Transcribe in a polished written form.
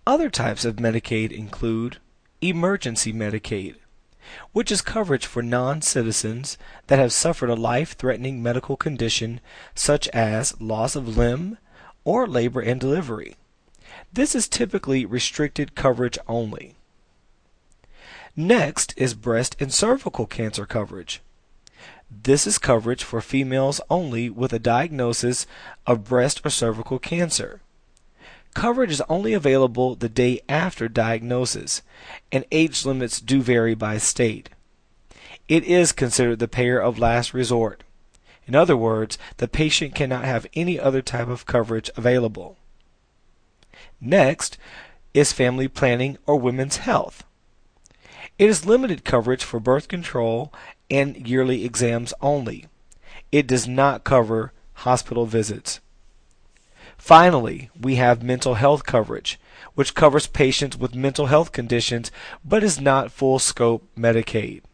Other types of Medicaid include emergency Medicaid, which is coverage for non-citizens that have suffered a life-threatening medical condition such as loss of limb or labor and delivery. This is typically restricted coverage only. Next is breast and cervical cancer coverage. This is coverage for females only with a diagnosis of breast or cervical cancer. Coverage is only available the day after diagnosis, and age limits do vary by state. It is considered the payer of last resort. In other words, the patient cannot have any other type of coverage available. Next is family planning or women's health. It is limited coverage for birth control and yearly exams only. It does not cover hospital visits. Finally, we have mental health coverage, which covers patients with mental health conditions but is not full scope Medicaid.